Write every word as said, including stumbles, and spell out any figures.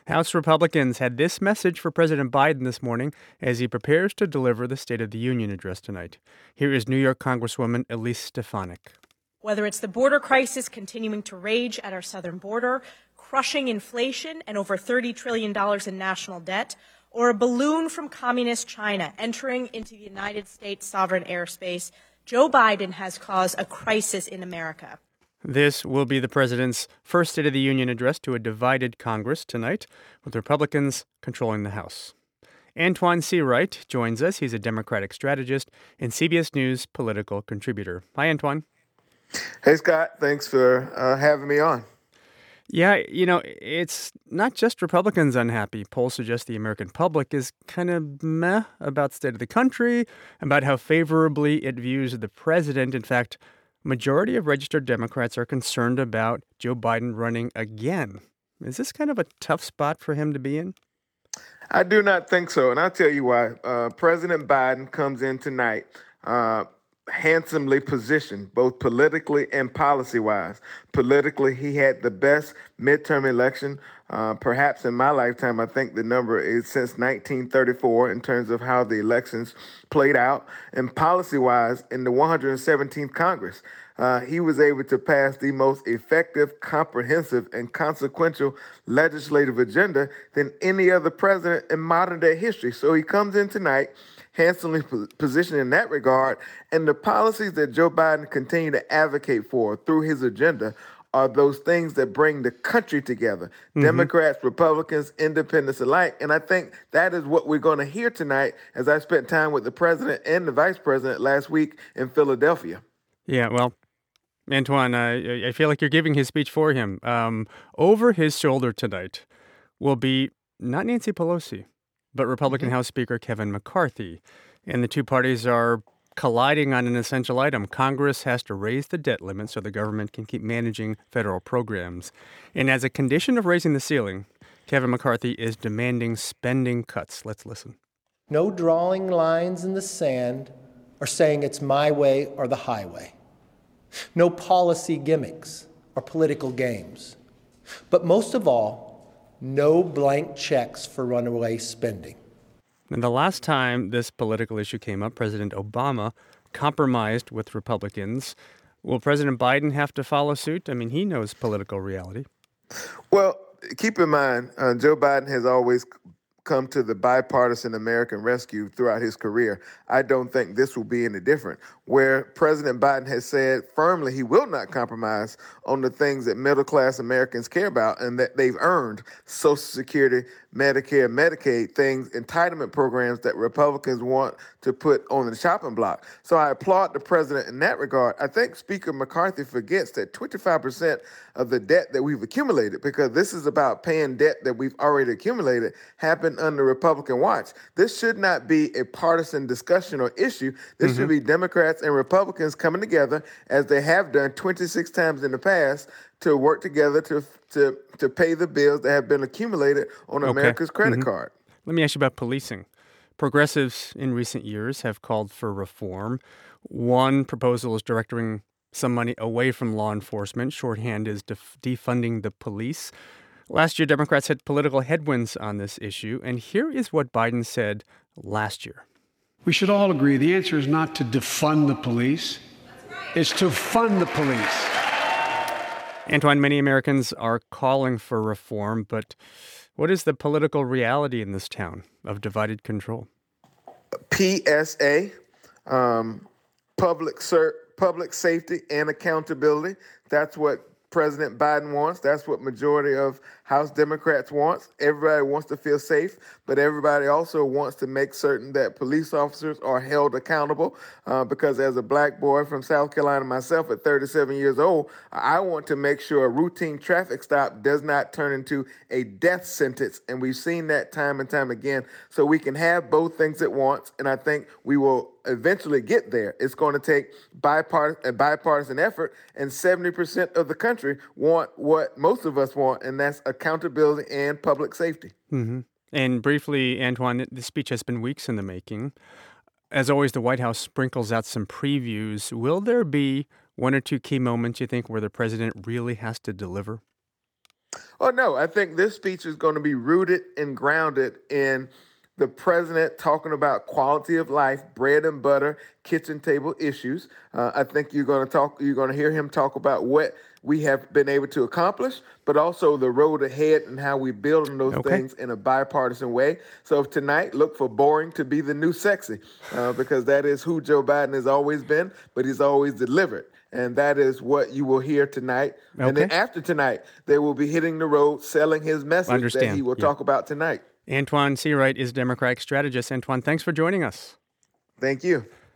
House Republicans had this message for President Biden this morning as he prepares to deliver the State of the Union address tonight. Here is New York Congresswoman Elise Stefanik. Whether it's the border crisis continuing to rage at our southern border, crushing inflation and over thirty trillion dollars in national debt, or a balloon from communist China entering into the United States sovereign airspace, Joe Biden has caused a crisis in America. This will be the president's first State of the Union address to a divided Congress tonight, with Republicans controlling the House. Antoine Seawright joins us. He's a Democratic strategist and C B S News political contributor. Hi, Antoine. Hey, Scott. Thanks for uh, having me on. Yeah, you know, it's not just Republicans unhappy. Polls suggest the American public is kind of meh about the state of the country, about how favorably it views the president. In fact, majority of registered Democrats are concerned about Joe Biden running again. Is this kind of a tough spot for him to be in? I do not think so, and I'll tell you why. Uh, President Biden comes in tonight uh, handsomely positioned, both politically and policy-wise. Politically, he had the best midterm election, uh, perhaps in my lifetime. I think the number is since nineteen thirty-four in terms of how the elections played out. And policy-wise, in the one hundred seventeenth Congress, uh, he was able to pass the most effective, comprehensive, and consequential legislative agenda than any other president in modern-day history. So he comes in tonight handsomely positioned in that regard, and the policies that Joe Biden continue to advocate for through his agenda are those things that bring the country together, mm-hmm. Democrats, Republicans, independents alike. And I think that is what we're going to hear tonight as I spent time with the president and the vice president last week in Philadelphia. Yeah, well, Antoine, uh, I feel like you're giving his speech for him. Um, over his shoulder tonight will be not Nancy Pelosi, but Republican mm-hmm. House Speaker Kevin McCarthy. And the two parties are colliding on an essential item. Congress has to raise the debt limit so the government can keep managing federal programs. And as a condition of raising the ceiling, Kevin McCarthy is demanding spending cuts. Let's listen. No drawing lines in the sand or saying it's my way or the highway. No policy gimmicks or political games. But most of all, no blank checks for runaway spending. And the last time this political issue came up, President Obama compromised with Republicans. Will President Biden have to follow suit? I mean, he knows political reality. Well, keep in mind, uh, Joe Biden has always come to the bipartisan American rescue throughout his career. I don't think this will be any different. Where President Biden has said firmly he will not compromise on the things that middle-class Americans care about and that they've earned: Social Security, Medicare, Medicaid, things, entitlement programs that Republicans want to put on the chopping block. So I applaud the president in that regard. I think Speaker McCarthy forgets that twenty-five percent of the debt that we've accumulated, because this is about paying debt that we've already accumulated, happened under Republican watch. This should not be a partisan discussion or issue. This mm-hmm. should be Democrats and Republicans coming together, as they have done twenty-six times in the past, to work together to to to pay the bills that have been accumulated on okay. America's credit mm-hmm. card. Let me ask you about policing. Progressives in recent years have called for reform. One proposal is directing some money away from law enforcement. Shorthand is def- defunding the police. Last year, Democrats had political headwinds on this issue, and here is what Biden said last year. We should all agree the answer is not to defund the police. It's to fund the police. Antoine, many Americans are calling for reform, but what is the political reality in this town of divided control? P S A, um, public ser- public safety and accountability. That's what President Biden wants. That's what majority of House Democrats wants. Everybody wants to feel safe, but everybody also wants to make certain that police officers are held accountable. Uh, because as a black boy from South Carolina myself at thirty-seven years old, I want to make sure a routine traffic stop does not turn into a death sentence. And we've seen that time and time again. So we can have both things at once. And I think we will eventually get there. It's going to take bipartisan, a bipartisan effort, and seventy percent of the country want what most of us want, and that's accountability and public safety. Mm-hmm. And briefly, Antoine, the speech has been weeks in the making. As always, the White House sprinkles out some previews. Will there be one or two key moments, you think, where the president really has to deliver? Oh, no, I think this speech is going to be rooted and grounded in the president talking about quality of life, bread and butter, kitchen table issues. Uh, I think you're going to talk. You're going to hear him talk about what we have been able to accomplish, but also the road ahead and how we build on those Okay. things in a bipartisan way. So tonight, look for boring to be the new sexy, uh, because that is who Joe Biden has always been, but he's always delivered. And that is what you will hear tonight. And then Okay. after tonight, they will be hitting the road selling his message that Understand. he will Yeah. talk about tonight. Antoine Seawright is Democratic strategist. Antoine, thanks for joining us. Thank you.